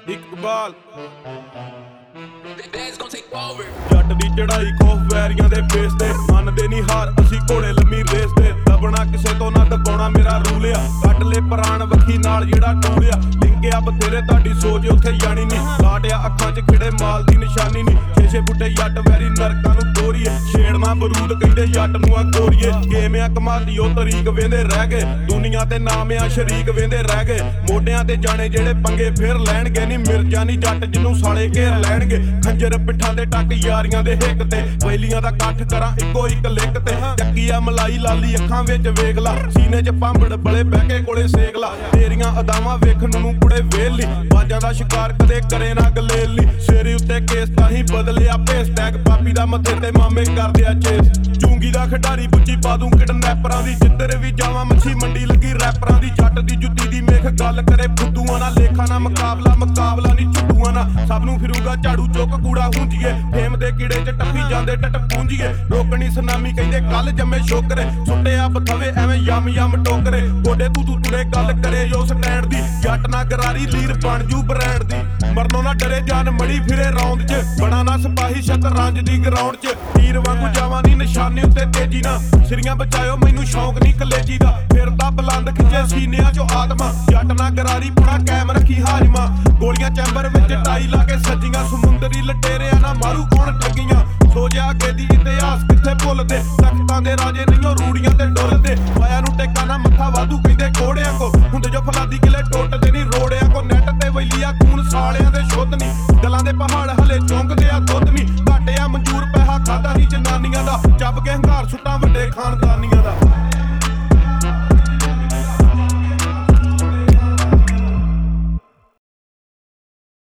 ਇਕਬਾਲ ਜੱਟ ਦੀ ਚੜਾਈ ਖੋਫ ਵੈਰੀਆਂ ਦੇ ਫੇਸ ਤੇ ਮੰਨਦੇ ਨਹੀਂ ਹਾਰ ਅਸੀਂ ਘੋੜੇ ਲੰਮੀ ਰੇਸ ਤੇ ਦਬਣਾ ਕਿਸੇ ਤੋਂ ਨਾ ਦਬਾਉਣਾ ਮੇਰਾ ਰੂਲ ਆ ਕੱਟ ਲੈ ਪ੍ਰਾਣ ਵੱਖੀ ਨਾਲ ਜਿਹੜਾ ਟੂਲਿਆ ਲਿੰਕਿਆ ਬਥੇਰੇ ਤੁਹਾਡੀ ਸੋਚ ਉੱਥੇ ਜਾਣੀ ਨਹੀਂ ਲਾਟਿਆ ਅੱਖਾਂ 'ਚ ਖਿੜੇ ਮਾਲ ਦੀ ਨਿਸ਼ਾਨੀ ਨਹੀਂ ਛੇ ਬੁੱਟੇ ਜੱਟ ਵੈਰੀ ਨਰਕਾਂ ਨੂੰ ਤੋਰੀਏ ਛੇੜਨਾ ਬਰੂਦ ਕਹਿੰਦੇ ਜੱਟ ਨੂੰ ਆ ਗੋਰੀਏ ਗੇਮ ਆ ਕਮਾਦੀ ਉਹ ਤਰੀਕ ਵੇਂਦੇ ਰਹਿ ਗਏ ਦੁਨੀਆ ਤੇ ਨਾਮ ਆ ਸ਼ਰੀਕ ਵੇਂਦੇ ਰਹਿ ਗਏ ਮੋਢਿਆਂ ਤੇ ਜਾਣੇ ਜਿਹੜੇ ਪੰਗੇ ਫੇਰ ਲੈਣਗੇ ਨਹੀਂ ਮਿਰਜਾ ਨਹੀਂ ਜੱਟ ਜਿਹਨੂੰ ਸਾਲੇ ਘੇਰ ਲੈਣਗੇ ਖੰਜਰ ਪਿੱਠਾਂ ਤੇ ਟੱਕ ਯਾਰੀਆਂ ਦੇ ਹਿੱਕ ਤੇ ਪਹਿਲੀਆਂ ਦਾ ਇਕੱਠ ਕਰਾਂ ਇੱਕੋ ਇੱਕ ਲਿਕ ਤੇ ਚੱਕੀ ਆ ਮਲਾਈ ਲਾਲੀ ਅੱਖਾਂ ਵਿੱਚ ਵੇਖ ਲਾ ਸੀਨੇ 'ਚ ਪਾਂਬੜ ਬਲੇ ਬਹਿ ਕੇ ਕੋਲੇ ਸੇਕ ਲਾ ਤੇਰੀਆਂ ਅਦਾਵਾਂ ਵੇਖਣ ਨੂੰ ਕੁੜੇ ਵੇਲੀ ਬਾਜਾਂ ਦਾ ਸ਼ਿਕਾਰ ਕਦੇ ਕਰੇ ਨਾ ਗਲੇਲੀ ਸੇਰੇ ਉੱਤੇ ਕੇਸ ਤਾਂ ਹੀ ਬਦਲਿਆ ਭੇਸ ਟੈਗ ਪਾਪੀ ਦਾ ਮੱਥੇ ਤੇ ਮਾਮੇ ਕਰਦੇ ਆ ਚੇਸ ਚੂੰਗੀ ਦਾ ਖਿਡਾਰੀ ਬੁੱਚੀ ਪਾ ਦੂੰ ਕਿਡਨੈਪਰਾਂ ਦੀ ਜਿੱਧਰ ਵੀ ਜਾਵਾਂ ਮੱਛੀ ਮੰਡੀ ਲੱਗੀ ਰੈਪਰਾਂ ਦੀ ਜੱਟ ਦੀ ਜੁੱਤੀ ਦੀ ਮੇਖ ਗੱਲ ਕਰੇ ਫੁੱਦੂਆਂ ਨਾਲ ਲੇਖਾਂ ਨਾਲ ਮੁਕਾਬਲਾ ਨਹੀਂ ਝੁੱਡੂਆਂ ਨਾਲ ਸਭ ਨੂੰ ਫਿਰੂਗਾ ਝਾੜੂ ਚੁੱਕ ਕੂੜਾ ਹੁੰਜੀਏ ਫੇਮ ਦੇ ਕੀੜੇ 'ਚ ਟੱਪੀ ਜਾਂਦੇ ਟੱਟ ਪੂੰਜੀਏ ਰੋਕਣੀ ਸੁਨਾਮੀ ਕਹਿੰਦੇ ਕੱਲ ਜੰਮੇ ਸ਼ੋਕਰੇ ਸੁੱਟਿਆ ਬਥਵੇ ਐਵੇਂ ਯਮ ਟੋਕਰੇ ਗੋਡੇ ਤੂੰ ਤੁਰੇ ਗੱਲ ਕਰੇ ਜੋ ਸਟੈਂਡ ਦੀ ਜੱਟ ਨਾ ਗਰਾਰੀ ਲੀਰ ਬਣ ਜੂ ਬ੍ਰਾਂਡ ਦੀ ਮਰਨੋਂ ਨਾ ਡਰੇ ਜਾਨ ਮੜੀ ਫਿਰੇ ਰੌਂਦ 'ਚ ਬਣਾ ਨਾ ਸਿਪਾਹੀ ਸ਼ਤਰੰਜ ਦੀ ਗਰਾਊਂਡ 'ਚ ਤੀਰ ਵਾਂਗੂ ਜਾਵਾਂ ਨੀ ਨਿਸ਼ਾਨੇ ਉੱਤੇ ਤੇਜ਼ੀ ਨਾ ਸਿਰੀਆਂ ਬਚਾਇਓ ਮੈਨੂੰ ਸ਼ੌਂਕ ਨਹੀਂ ਕਲੇਜੀ ਦਾ ਫਿਰ ਤਾਂ ਬੁਲੰਦ ਖਿੱਚੇ ਸੀਨਿਆਂ 'ਚੋਂ ਆਤਮਾ ਜੱਟ ਨਾ ਗਰਾਰੀ ਪੁਣਾ ਕਾਇਮ ਰੱਖੀ ਹਾਜਮਾ ਗੋਲੀਆਂ ਚੈਂਬਰ ਵਿੱਚ ਟਾਈ ਲਾ ਕੇ ਸੱਜੀਆਂ ਸਮੁੰਦਰੀ ਲਟੇਰਿਆਂ ਨਾ ਮਾਰੂ ਕੌਣ ਠੱਗੀਆਂ ਸੋਜਿਆ ਅੱਗੇ ਦੀ ਇਤਿਹਾਸ ਕਿੱਥੇ ਭੁੱਲਦੇ ਤਖਤਾਂ ਦੇ ਰਾਜੇ ਨਹੀਂਓ ਰੂੜੀਆਂ ਤੇ ਡੁੱਲਦੇ ਪਾਇਆ